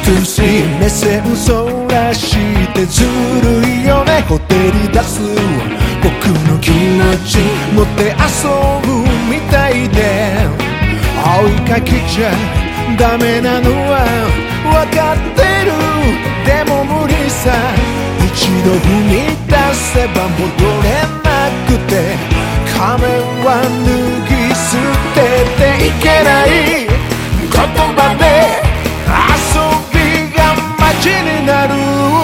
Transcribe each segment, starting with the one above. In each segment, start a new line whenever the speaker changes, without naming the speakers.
美しい目線そらしてずるいよねほてり出す僕の気持ち持って遊ぶみたいで追いかけちゃダメなのは分かってるでも無理さ一度踏み出せば戻れなくて仮面は脱ぎ捨てていけない言葉で遊びが街になる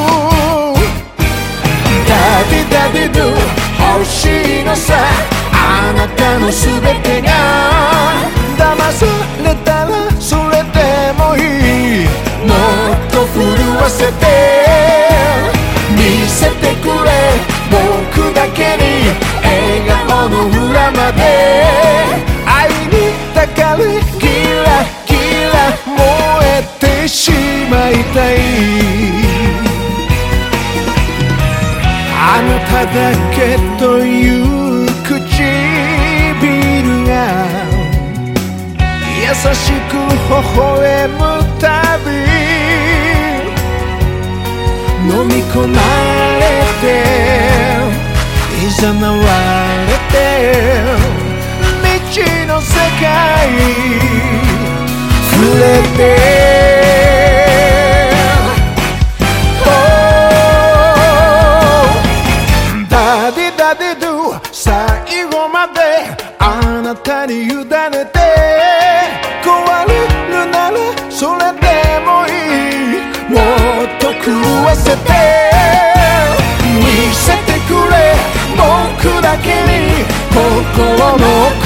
ダディダディドゥ欲しいのさあなたの全てが騙されたらそれでもいいもっと震わせて見せてくれ僕だけに笑顔の裏まで愛に抱かれキラキラ燃えてしまいたいあなただけという唇が優しく微笑むたび飲み込まれて誘われて未知の世界触れてダディダディドゥ最後まであなたに委ねて壊れるならそれでもいいもっと狂わせて見せてくれ僕だけに心の奥